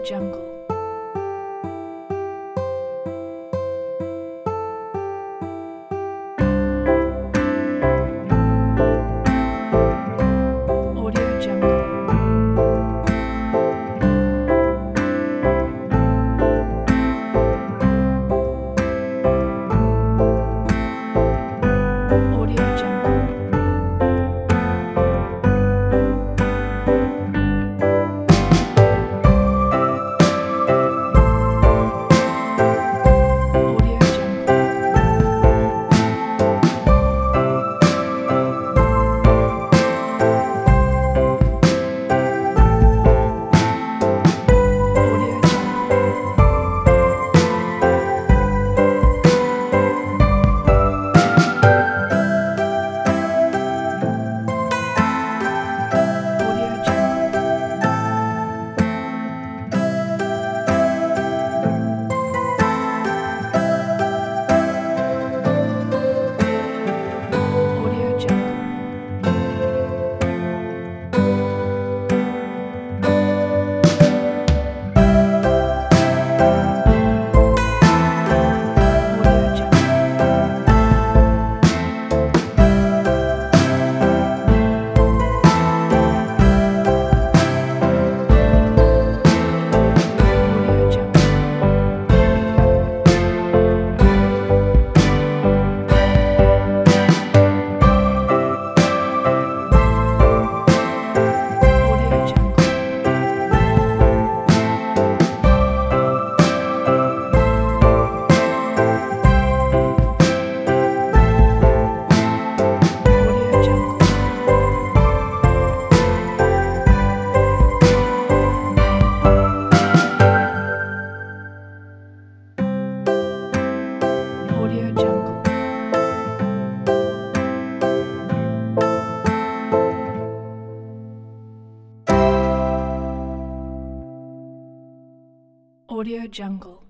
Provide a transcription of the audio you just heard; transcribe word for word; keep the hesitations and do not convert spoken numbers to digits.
Jungle. Audio Jungle. Audio Jungle. Audio Jungle. Audio Jungle. Audio Jungle. Audio Jungle. Audio Jungle. Audio Jungle. Audio Jungle. Audio Jungle. Audio Jungle. Audio Jungle.